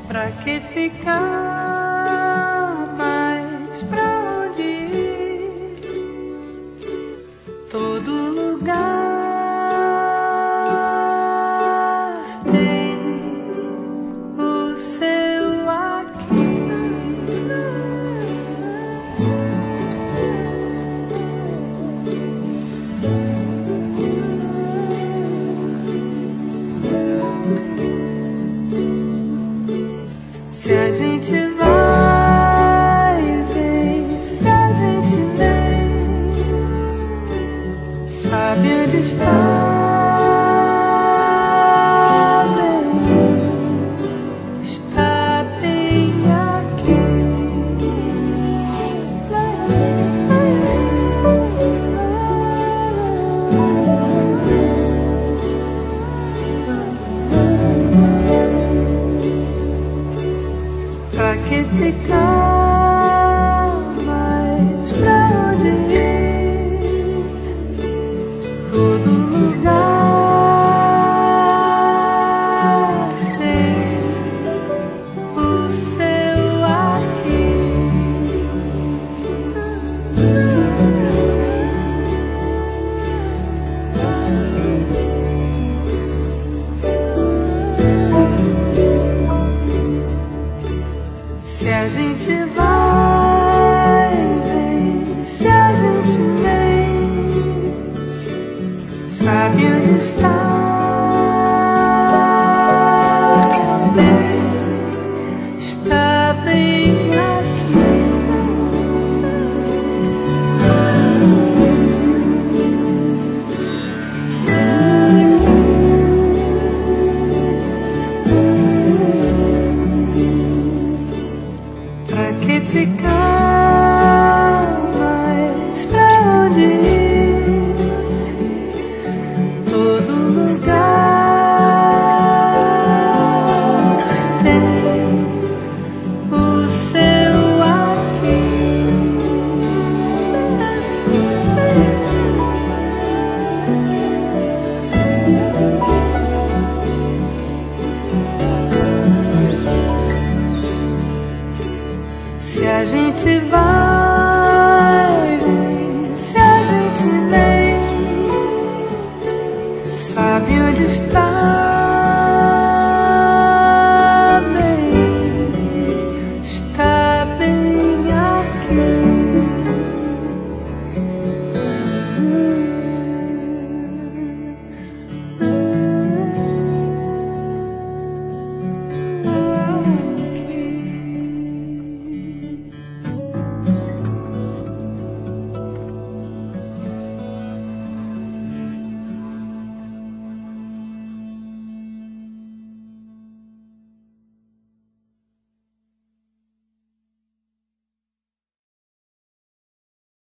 Pra que ficar mais? Pra onde ir? Todo lugar tem o seu aqui. Se a gente vai, vem, se a gente nem sabe onde está bem aqui. Pra que ficar mais? Pra onde ir? Todo lugar tem o seu aqui. Se a gente vai, vem, se a gente nem sabe onde está bem aqui. Pra que ficar mais? Pra onde ir? Todo lugar tem o seu aqui. Se a gente vai